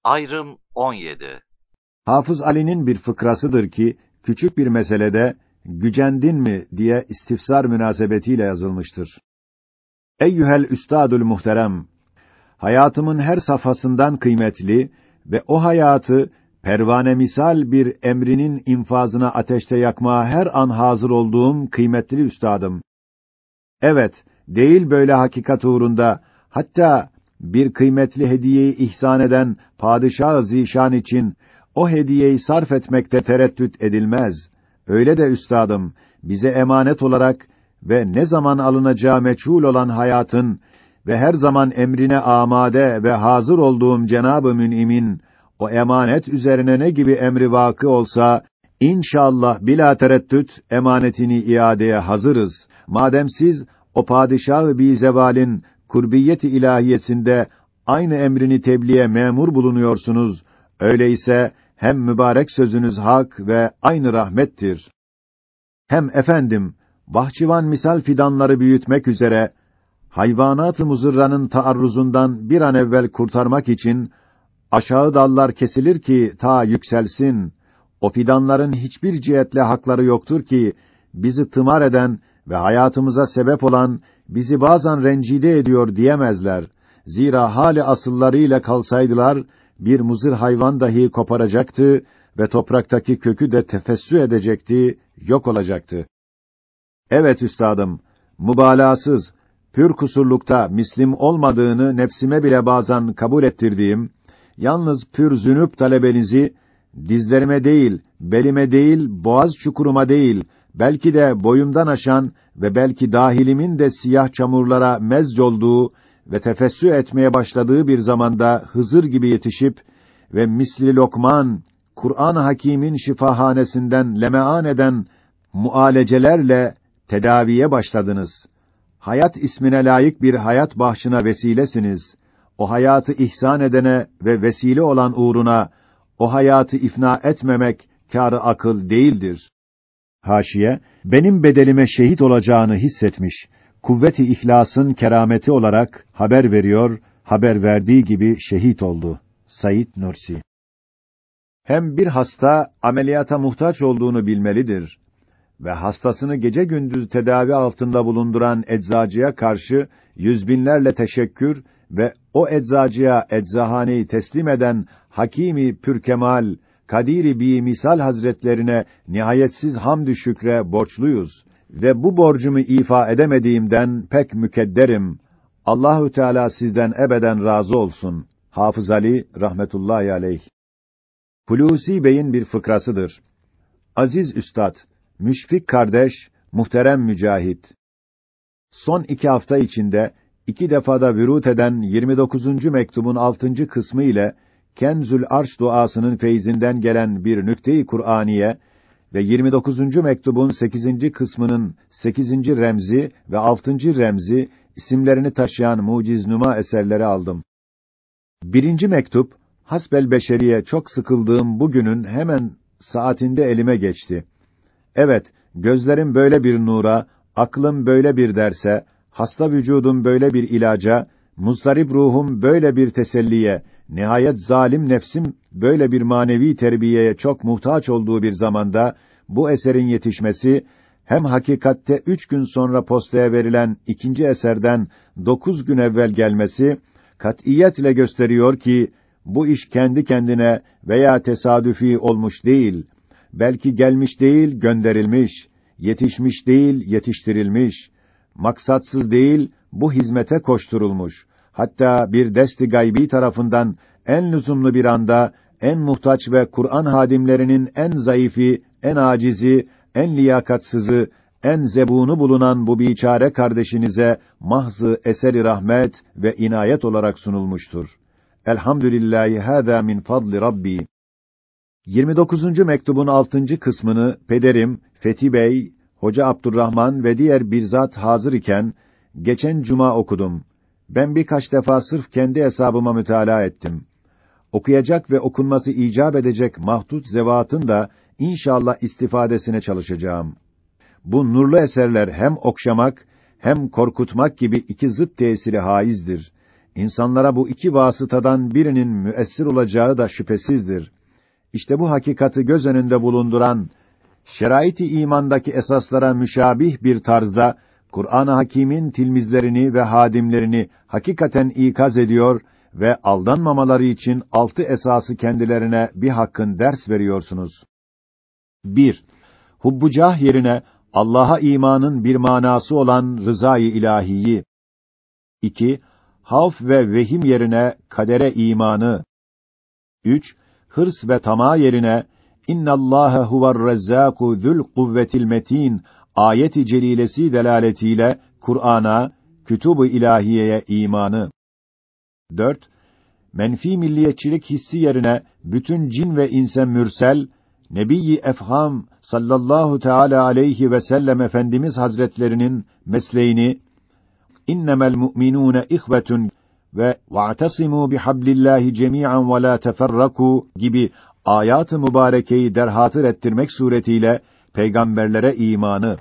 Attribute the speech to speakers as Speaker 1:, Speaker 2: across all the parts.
Speaker 1: Ayrım 17.
Speaker 2: Hafız Ali'nin bir fıkrasıdır ki, küçük bir meselede, gücendin mi diye istifsar münasebetiyle yazılmıştır. Eyyühel üstadül muhterem, hayatımın her safhasından kıymetli ve o hayatı, pervane misal bir emrinin infazına ateşte yakmaya her an hazır olduğum kıymetli üstadım. Evet, değil böyle hakikat uğrunda, hatta bir kıymetli hediyeyi ihsan eden padişah-ı zişan için o hediyeyi sarf etmekte tereddüt edilmez. Öyle de üstadım, bize emanet olarak ve ne zaman alınacağı meçhul olan hayatın ve her zaman emrine amade ve hazır olduğum Cenab-ı Mün'im'in o emanet üzerine ne gibi emri vakı olsa, İnşallah bila tereddüt emanetini iadeye hazırız. Madem siz o padişah-ı bizevalin kurbiyet-i ilahiyesinde aynı emrini tebliğe memur bulunuyorsunuz, öyleyse hem mübarek sözünüz hak ve aynı rahmettir. Hem efendim, bahçıvan misal fidanları büyütmek üzere hayvanat-ı muzırranın taarruzundan bir an evvel kurtarmak için aşağı dallar kesilir ki ta yükselsin. O fidanların hiçbir cihetle hakları yoktur ki bizi tımar eden ve hayatımıza sebep olan bizi bazen rencide ediyor diyemezler. Zira hali asıllarıyla kalsaydılar bir muzır hayvan dahi koparacaktı ve topraktaki kökü de tefessü edecekti, yok olacaktı. Evet üstadım, mübalağasız, pür kusurlukta mislim olmadığını nefsime bile bazen kabul ettirdiğim, yalnız pür zünüp talebenizi, dizlerime değil, belime değil, boğaz çukuruma değil, belki de boyumdan aşan ve belki dahilimin de siyah çamurlara mezc olduğu ve tefessü etmeye başladığı bir zamanda Hızır gibi yetişip ve misli Lokman, Kur'an-ı Hakîm'in şifahanesinden lemean eden mualecelerle tedaviye başladınız. Hayat ismine layık bir hayat bahşına vesilesiniz. O hayatı ihsan edene ve vesile olan uğruna o hayatı ifna etmemek kâr-ı akıl değildir. Haşiye, benim bedelime şehit olacağını hissetmiş, kuvvet-i ihlasın kerameti olarak haber veriyor, haber verdiği gibi şehit oldu. Said Nursi. Hem bir hasta ameliyata muhtaç olduğunu bilmelidir ve hastasını gece gündüz tedavi altında bulunduran eczacıya karşı yüz binlerle teşekkür ve o eczacıya eczahaneyi teslim eden Hakîm-i Pürkemal, Kadir-i Bimisal Hazretlerine nihayetsiz hamdü şükre borçluyuz ve bu borcumu ifa edemediğimden pek mükedderim. Allahü Teala sizden ebeden razı olsun. Hafız Ali rahmetullahi aleyh. Hulusi Bey'in bir fıkrasıdır. Aziz üstad, müşfik kardeş, muhterem mücahit. Son 2 hafta içinde 2 defada vürût eden 29. mektubun 6. kısmı ile Kenzül Arş duasının feyzinden gelen bir nükte-i Kur'aniye ve 29. mektubun 8. kısmının 8. remzi ve 6. remzi isimlerini taşıyan muciznuma eserleri aldım. 1. mektup, hasbelbeşeriye çok sıkıldığım bugünün hemen saatinde elime geçti. Evet, gözlerim böyle bir nura, aklım böyle bir derse, hasta vücudum böyle bir ilaca, muzdarip ruhum böyle bir teselliye, nihayet zalim nefsim böyle bir manevi terbiyeye çok muhtaç olduğu bir zamanda, bu eserin yetişmesi, hem hakikatte 3 gün sonra postaya verilen 2. eserden 9 gün evvel gelmesi, katiyetle gösteriyor ki, bu iş kendi kendine veya tesadüfi olmuş değil, belki gelmiş değil, gönderilmiş, yetişmiş değil, yetiştirilmiş, maksatsız değil, bu hizmete koşturulmuş. Hatta bir dest-i gaybi tarafından en lüzumlu bir anda, en muhtaç ve Kur'an hadimlerinin en zayıfi, en acizi, en liyakatsızı, en zebunu bulunan bu biçare kardeşinize mahzı eseri rahmet ve inayet olarak sunulmuştur. Elhamdülillahi hâzâ min fadli Rabbi. 29. mektubun 6. kısmını pederim Fethi Bey, Hoca Abdurrahman ve diğer bir zat hazır iken geçen cuma okudum. Ben birkaç defa sırf kendi hesabıma mütalaa ettim. Okuyacak ve okunması icap edecek mahdut zevatın da inşallah istifadesine çalışacağım. Bu nurlu eserler hem okşamak hem korkutmak gibi 2 zıt tesiri haizdir. insanlara bu iki vasıtadan birinin müessir olacağı da şüphesizdir. İşte bu hakikati göz önünde bulunduran, şerait-i imandaki esaslara müşabih bir tarzda, Kur'an-ı Hakîm'in tilmizlerini ve hadimlerini hakikaten ikaz ediyor ve aldanmamaları için 6 esası kendilerine bir hakkın ders veriyorsunuz. 1. Hubbu cah yerine Allah'a imanın bir manası olan rızayı ilahiyi. 2. Havf ve vehim yerine kadere imanı. 3. Hırs ve tamah yerine İnnallâhe huve'r-rezzâku zul kuvvetil metin ayet-i celilesi delaletiyle Kur'an'a, kütûb-ü ilahiyeye imanı. 4. Menfi milliyetçilik hissi yerine bütün cin ve inse mürsel, Nebi-i Efham sallallahu teâlâ aleyhi ve sellem Efendimiz Hazretlerinin mesleğini innemel mu'minûne ihvetun ve va'tasimû bihablillâhi cemî'an ve lâ teferrakû gibi ayat-ı mübarekeyi derhatır ettirmek suretiyle peygamberlere imanı.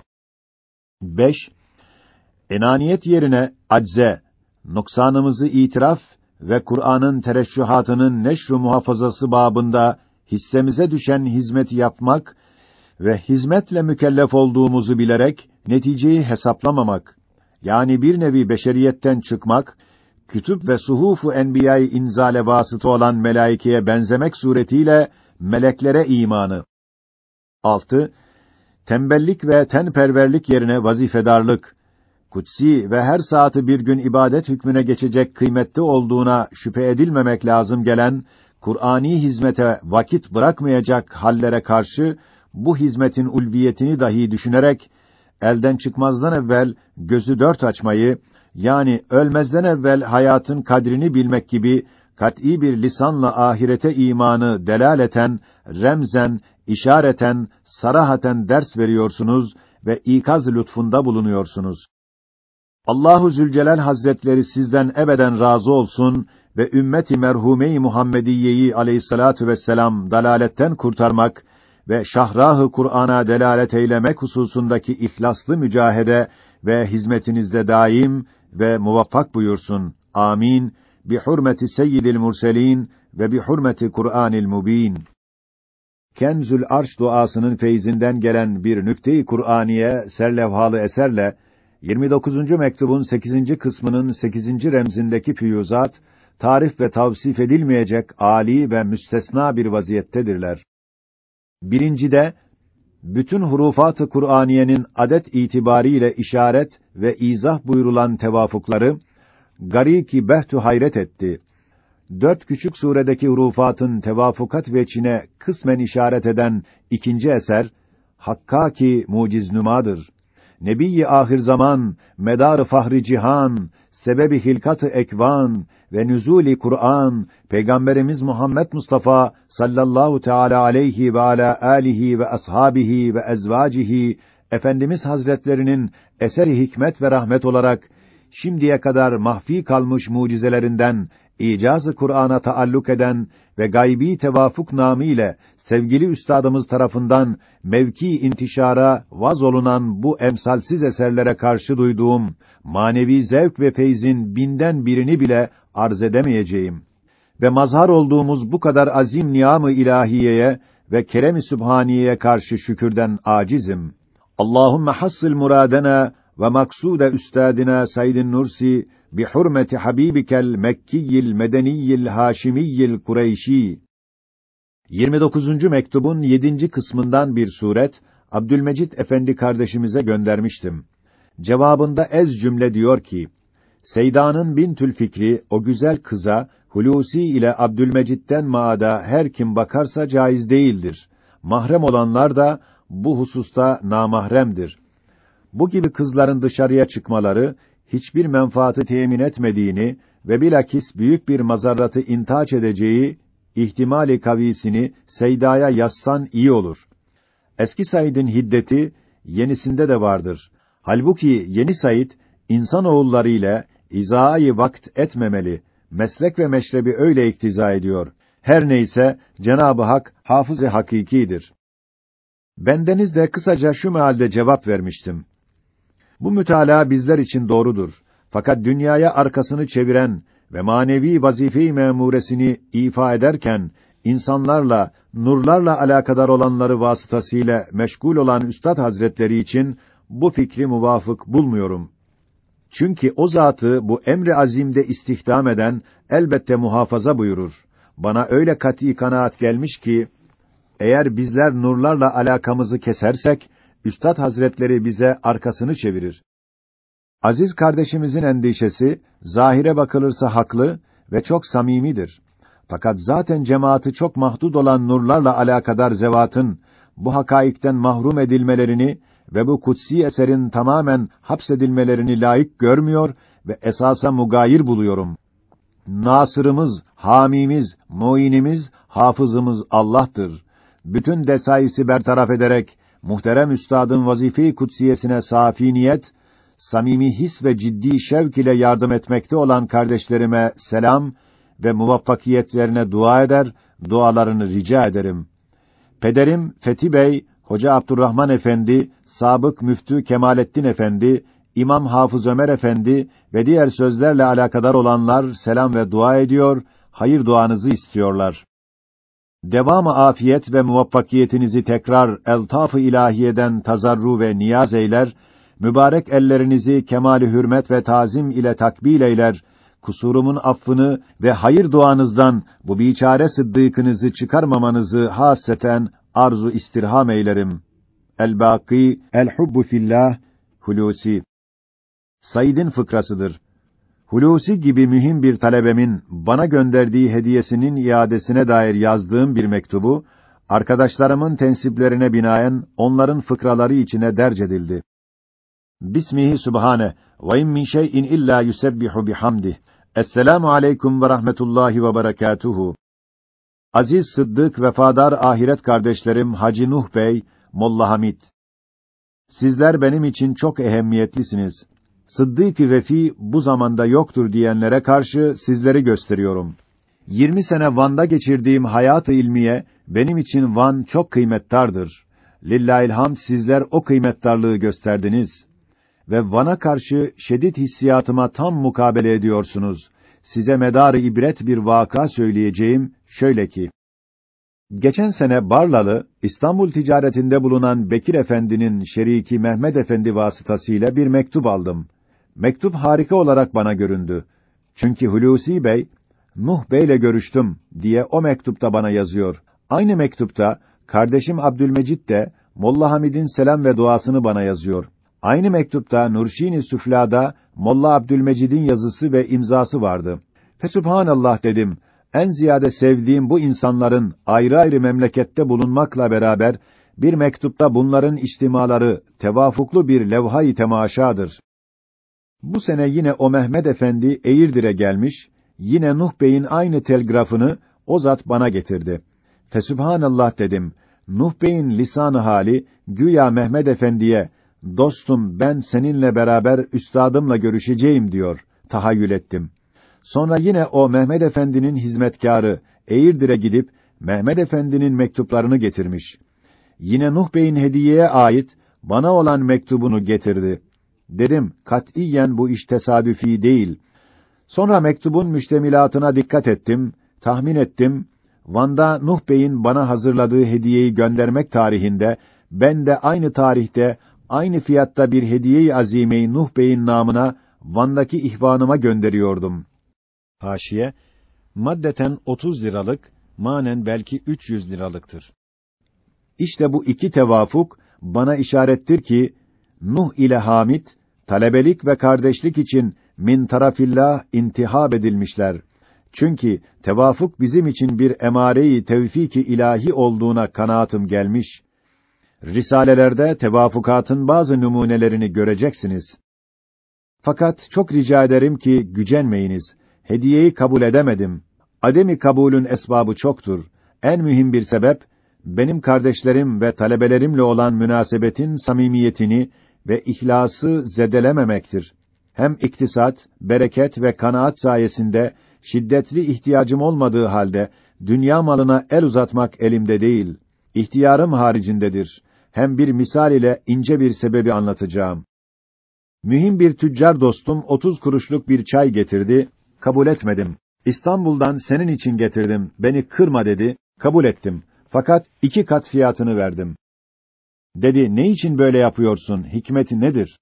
Speaker 2: 5. Enaniyet yerine acze, noksanımızı itiraf ve Kur'an'ın tereşşühatının neşr-ü muhafazası babında hissemize düşen hizmeti yapmak ve hizmetle mükellef olduğumuzu bilerek neticeyi hesaplamamak, yani bir nevi beşeriyetten çıkmak, kütüb ve suhuf-u enbiya-i inzale vasıtı olan melaikeye benzemek suretiyle meleklere imanı. 6. Tembellik ve tenperverlik yerine vazifedarlık, kutsi ve her saati bir gün ibadet hükmüne geçecek kıymetli olduğuna şüphe edilmemek lazım gelen, Kur'ani hizmete vakit bırakmayacak hallere karşı, bu hizmetin ulviyetini dahi düşünerek, elden çıkmazdan evvel gözü dört açmayı, yani ölmezden evvel hayatın kadrini bilmek gibi, kat'î bir lisanla ahirete imanı delaleten, remzen, işareten, sarahaten ders veriyorsunuz ve ikaz lütfunda bulunuyorsunuz. Allahu Zülcelal Hazretleri sizden ebeden razı olsun ve ümmeti merhume-i Muhammediyeyi aleyhissalatu vesselam dalaletten kurtarmak ve şahrah-ı Kur'an'a delalet eylemek hususundaki ihlaslı mücahede ve hizmetinizde daim ve muvaffak buyursun. Amin. Bi hurmeti seyyidil murselin ve bi hurmeti Kur'anil mubin. Kenzül Arş duasının feyzinden gelen bir nükte-i Kur'aniye serlevhalı eserle 29. mektubun 8. kısmının 8. remzindeki füyuzat tarif ve tavsif edilmeyecek âli ve müstesna bir vaziyettedirler. Birincide bütün hurufat-ı Kur'aniyenin adet itibariyle işaret ve izah buyurulan tevafukları gariki behtü hayret etti. 4 küçük suredeki hurufatın tevafukat veçine kısmen işaret eden ikinci eser hakkaki muciznümadır. Nebi-i ahir zaman, medar-ı fahri cihan, sebebi hilkat-ı ekvan ve nüzûl-i Kur'an, Peygamberimiz Muhammed Mustafa sallallahu teâlâ aleyhi ve alâ âlihi ve ashabihi ve ezvâcihi, Efendimiz Hazretlerinin eseri hikmet ve rahmet olarak, şimdiye kadar mahfî kalmış mucizelerinden, icaz-ı Kur'an'a taalluk eden ve gaybi tevafuk namıyla sevgili üstadımız tarafından mevki intişara vaz olunan bu emsalsiz eserlere karşı duyduğum manevi zevk ve feyzin binden birini bile arz edemeyeceğim ve mazhar olduğumuz bu kadar azim ni'am-ı ilahiyeye ve kerem-i sübhaniyeye karşı şükürden acizim. Allahumme hassil muradena ve maksude üstadina Sayyidin Nursi bi hurmeti habibikel Mekkiyil Medeniyil Haşimiyil Kureyşi. 29. mektubun 7. kısmından bir suret Abdülmecid Efendi kardeşimize göndermiştim. Cevabında ez cümle diyor ki: Seyda'nın bintül fikri o güzel kıza Hulusi ile Abdülmecid'den maada her kim bakarsa caiz değildir. Mahrem olanlar da bu hususta namahremdir. Bu gibi kızların dışarıya çıkmaları hiçbir menfaati temin etmediğini ve bilakis büyük bir mazarratı intaç edeceği ihtimali kavisini Seyda'ya yazsan iyi olur. Eski Said'in hiddeti yenisinde de vardır. Halbuki yeni Said insanoğulları ile izâ-i vakt etmemeli. Meslek ve meşrebi öyle iktiza ediyor. Her neyse Cenab-ı Hak hafız-ı hakîkidir. Bendeniz de kısaca şu mealde cevap vermiştim. Bu mütalaa bizler için doğrudur. Fakat dünyaya arkasını çeviren ve manevi vazife-i memuresini ifa ederken, insanlarla, nurlarla alakadar olanları vasıtasıyla meşgul olan Üstad Hazretleri için bu fikri muvafık bulmuyorum. Çünkü o zatı bu emri azimde istihdam eden elbette muhafaza buyurur. Bana öyle kat'î kanaat gelmiş ki, eğer bizler nurlarla alakamızı kesersek, Üstad Hazretleri bize arkasını çevirir. Aziz kardeşimizin endişesi, zahire bakılırsa haklı ve çok samimidir. Fakat zaten cemaati çok mahdud olan nurlarla alakadar zevatın, bu hakaikten mahrum edilmelerini ve bu kutsi eserin tamamen hapsedilmelerini layık görmüyor ve esasa mugayir buluyorum. Nasırımız, hamimiz, muinimiz, hafızımız Allah'tır. Bütün desaisi bertaraf ederek, muhterem üstadın vazife-i kutsiyesine safi niyet, samimi his ve ciddi şevk ile yardım etmekte olan kardeşlerime selam ve muvaffakiyetlerine dua eder, dualarını rica ederim. Pederim Fethi Bey, Hoca Abdurrahman Efendi, Sabık Müftü Kemalettin Efendi, İmam Hafız Ömer Efendi ve diğer sözlerle alakadar olanlar selam ve dua ediyor, hayır duanızı istiyorlar. Devam-ı afiyet ve muvaffakiyetinizi tekrar eltaf-ı ilahiyeden tazarru ve niyaz eyler, mübarek ellerinizi kemâl-i hürmet ve tazim ile takbil eyler, kusurumun affını ve hayır duanızdan bu biçare sıddıkınızı çıkarmamanızı haseten arzu istirham eylerim. El-Bâkî, El-Hubbu Fillah, Hulusi. Said'in fıkrasıdır. Hulusi gibi mühim bir talebemin bana gönderdiği hediyesinin iadesine dair yazdığım bir mektubu, arkadaşlarımın tensiplerine binaen onların fıkraları içine derc edildi. Bismihi Subhane ve in min şey'in illa yusebbihu bihamdih. Esselamu aleyküm ve rahmetullahi ve berekatuhu. Aziz Sıddık vefadar ahiret kardeşlerim Hacı Nuh Bey, Molla Hamid. Sizler benim için çok ehemmiyetlisiniz. Sıddık-ı Vefi bu zamanda yoktur diyenlere karşı sizleri gösteriyorum. 20 sene Van'da geçirdiğim hayat-ı ilmiye benim için Van çok kıymettardır. Lillahilhamd sizler o kıymettarlığı gösterdiniz ve Van'a karşı şedid hissiyatıma tam mukabele ediyorsunuz. Size medar-ı ibret bir vaka söyleyeceğim, şöyle ki, geçen sene Barlalı, İstanbul ticaretinde bulunan Bekir Efendi'nin şeriki Mehmed Efendi vasıtasıyla bir mektup aldım. Mektup harika olarak bana göründü. Çünkü Hulusi Bey, Nuh Bey'le görüştüm diye o mektupta bana yazıyor. Aynı mektupta, kardeşim Abdülmecid de, Molla Hamid'in selam ve duasını bana yazıyor. Aynı mektupta Nurşin-i Süflâ'da Molla Abdülmecid'in yazısı ve imzası vardı. Fesubhanallah dedim. En ziyade sevdiğim bu insanların ayrı ayrı memlekette bulunmakla beraber bir mektupta bunların içtimaları tevafuklu bir levha-i temaşadır. Bu sene yine o Mehmed Efendi Eğirdir'e gelmiş, yine Nuh Bey'in aynı telgrafını o zat bana getirdi. Fesubhanallah dedim. Nuh Bey'in lisan-ı hali güya Mehmed Efendi'ye dostum ben seninle beraber üstadımla görüşeceğim diyor. Tahayyül ettim. Sonra yine o Mehmed Efendi'nin hizmetkârı Eğirdir'e gidip Mehmed Efendi'nin mektuplarını getirmiş. Yine Nuh Bey'in hediyeye ait bana olan mektubunu getirdi. Dedim, katiyen bu iş tesadüfi değil. Sonra mektubun müştemilatına dikkat ettim, tahmin ettim. Van'da Nuh Bey'in bana hazırladığı hediyeyi göndermek tarihinde, ben de aynı tarihte, aynı fiyatta bir hediye-i azimeyi Nuh Bey'in namına Van'daki ihvanıma gönderiyordum. Haşiye, maddeten 30 liralık, manen belki 300 liralıktır. İşte bu iki tevafuk, bana işarettir ki, Nuh ile Hamid, talebelik ve kardeşlik için min tarafillah intihab edilmişler. Çünkü tevafuk bizim için bir emare-i tevfik-i ilahi olduğuna kanaatim gelmiş. Risalelerde tevafukatın bazı numunelerini göreceksiniz. Fakat çok rica ederim ki gücenmeyiniz. Hediyeyi kabul edemedim. Ademi kabulün esbabı çoktur. En mühim bir sebep, benim kardeşlerim ve talebelerimle olan münasebetin samimiyetini ve ihlası zedelememektir. Hem iktisat, bereket ve kanaat sayesinde şiddetli ihtiyacım olmadığı halde dünya malına el uzatmak elimde değil. İhtiyarım haricindedir. Hem bir misal ile ince bir sebebi anlatacağım. Mühim bir tüccar dostum 30 kuruşluk bir çay getirdi. kabul etmedim. İstanbul'dan senin için getirdim, beni kırma dedi, kabul ettim. Fakat 2 kat fiyatını verdim. Dedi, ne için böyle yapıyorsun, hikmeti nedir?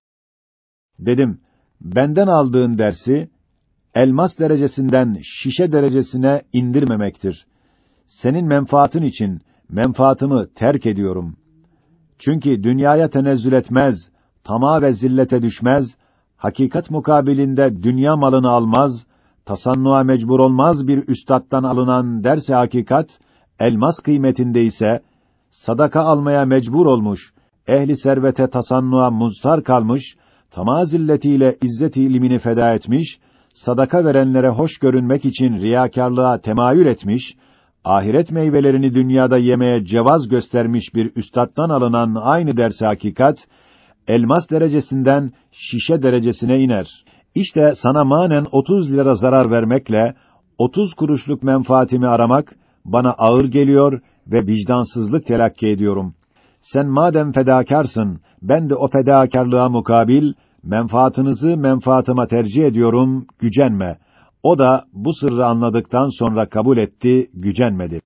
Speaker 2: Dedim, benden aldığın dersi, elmas derecesinden şişe derecesine indirmemektir. Senin menfaatin için, menfaatımı terk ediyorum. Çünkü dünyaya tenezzül etmez, tamah ve zillete düşmez, hakikat mukabilinde dünya malını almaz, tasannuğa mecbur olmaz bir üstattan alınan ders-i hakikat, elmas kıymetinde ise, sadaka almaya mecbur olmuş, ehli servete tasannuğa muztar kalmış, tamah zilletiyle izzet-i ilimini feda etmiş, sadaka verenlere hoş görünmek için riyakârlığa temayül etmiş, ahiret meyvelerini dünyada yemeye cevaz göstermiş bir üstattan alınan aynı ders-i hakikat, elmas derecesinden şişe derecesine iner. İşte sana manen 30 lira zarar vermekle 30 kuruşluk menfaatimi aramak bana ağır geliyor ve vicdansızlık telakki ediyorum. Sen madem fedakârsın, ben de o fedakârlığa mukabil menfaatınızı menfaatıma tercih ediyorum, gücenme. O da bu sırrı anladıktan sonra kabul etti, gücenmedi.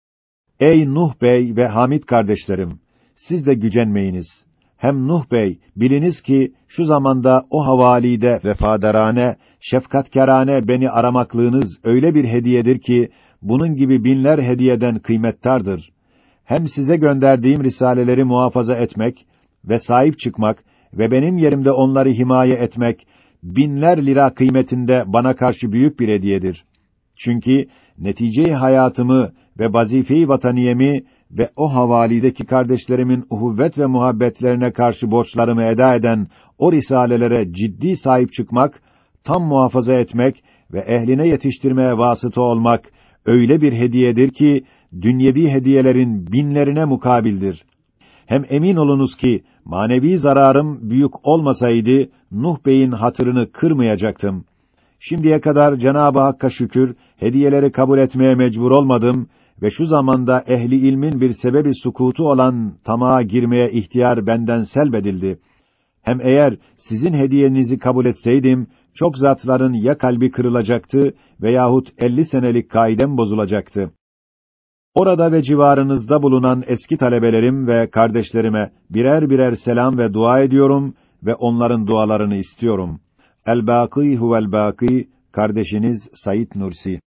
Speaker 2: Ey Nuh Bey ve Hamid kardeşlerim, siz de gücenmeyiniz. Hem Nuh Bey, biliniz ki şu zamanda o havalide vefadarane, şefkatkârane beni aramaklığınız öyle bir hediyedir ki, bunun gibi binler hediyeden kıymettardır. Hem size gönderdiğim risaleleri muhafaza etmek ve sahip çıkmak ve benim yerimde onları himaye etmek, binler lira kıymetinde bana karşı büyük bir hediyedir. Çünkü netice-i hayatımı ve vazife-i vataniyemi ve o havalideki kardeşlerimin uhuvvet ve muhabbetlerine karşı borçlarımı eda eden o risalelere ciddi sahip çıkmak, tam muhafaza etmek ve ehline yetiştirmeye vasıta olmak öyle bir hediyedir ki, dünyevi hediyelerin binlerine mukabildir. Hem emin olunuz ki, manevi zararım büyük olmasaydı, Nuh Bey'in hatırını kırmayacaktım. Şimdiye kadar Cenab-ı Hakk'a şükür, hediyeleri kabul etmeye mecbur olmadım ve şu zamanda ehli ilmin bir sebebi sukutu olan tamağa girmeye ihtiyar benden selbedildi. Hem eğer sizin hediyenizi kabul etseydim, çok zatların ya kalbi kırılacaktı veyahut 50 senelik kaidem bozulacaktı. Orada ve civarınızda bulunan eski talebelerim ve kardeşlerime birer birer selam ve dua ediyorum ve onların dualarını istiyorum. El-Bâkî huvel-Bâkî, kardeşiniz Said Nursi.